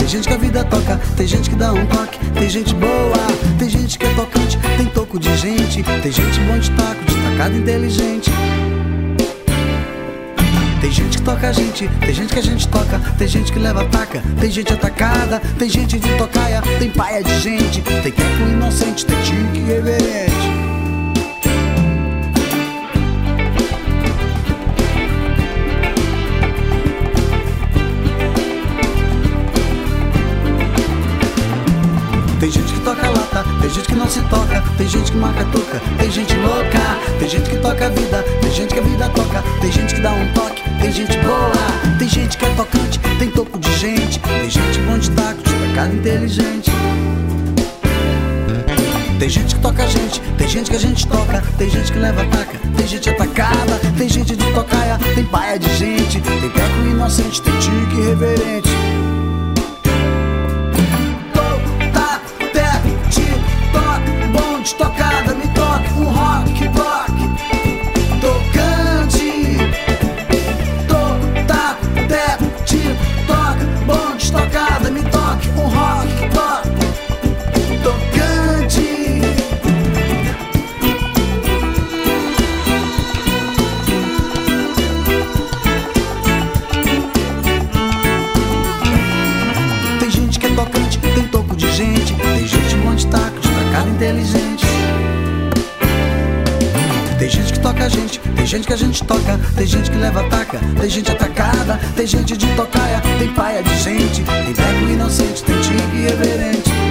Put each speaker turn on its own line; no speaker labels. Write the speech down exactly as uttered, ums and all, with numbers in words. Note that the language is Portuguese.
tem gente que a vida toca, tem gente que dá um toque, tem gente boa, tem gente que é tocante, tem toco de gente, tem gente bom de taco, de tacada inteligente. Tem gente que toca a gente, tem gente que a gente toca, tem gente que leva taca, tem gente atacada, tem gente de tocaia, tem paia de gente, tem teco inocente, tem tique reverente. Tem gente que toca lata, tem gente que não se toca, tem gente que marca toca, tem gente louca, tem gente que toca a vida, tem gente que a vida toca, tem gente que dá um toque, tem gente boa, tem gente que é tocante, tem toco de gente, tem gente bom de taco, de tacada inteligente. Tem gente que toca a gente, tem gente que a gente toca, tem gente que leva taca, tem gente atacada, tem gente de tocaia, tem paia de gente, tem teco inocente, tem tique reverente. De tocada, me toque um rock, rock tocante. Toco, taco, teco, tiro, toca, bom de tocada, me toque um rock, rock tocante. Tem gente que é tocante, tem toco de gente, tem gente bom de taco, de tacada inteligente. Tem gente que toca a gente, tem gente que a gente toca, tem gente que leva taca, tem gente atacada, tem gente de tocaia, tem paia de gente, tem teco inocente, tem tique reverente.